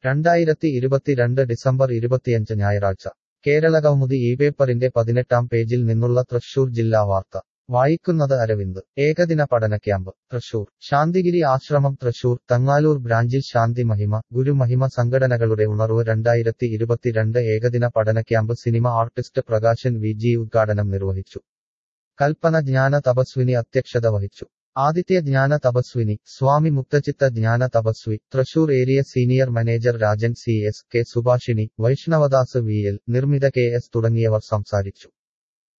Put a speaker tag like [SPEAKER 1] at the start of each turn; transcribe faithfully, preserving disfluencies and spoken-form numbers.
[SPEAKER 1] രണ്ടായിരത്തി ഇരുപത്തിരണ്ട് ഡിസംബർ ഇരുപത്തിയഞ്ച് ഞായറാഴ്ച കേരളകൗമുദി ഈ പേപ്പറിന്റെ പതിനെട്ടാം പേജിൽ നിന്നുള്ള തൃശൂർ ജില്ലാ വാർത്ത വായിക്കുന്നത് അരവിന്ദ് ഏകദിന പഠന ക്യാമ്പ് തൃശൂർ ശാന്തിഗിരി ആശ്രമം തൃശൂർ തങ്ങാലൂർ ബ്രാഞ്ചിൽ ശാന്തി മഹിമ ഗുരുമഹിമ സംഘടനകളുടെ ഉണർവ് രണ്ടായിരത്തി ഇരുപത്തിരണ്ട് ഏകദിന പഠന camp cinema artist Prakashan V G ഉദ്ഘാടനം നിർവഹിച്ചു. കൽപ്പന ജ്ഞാന തപസ്വിനി അധ്യക്ഷത വഹിച്ചു. ആദിത്യ ജ്ഞാന Tapaswini, Swami Muktachitta Jnana Tapasvi, Thrissur area senior manager Rajan C S, K Subhashini, Vaishnavadas V L, Nirmitha K S തുടങ്ങിയവർ സംസാരിച്ചു.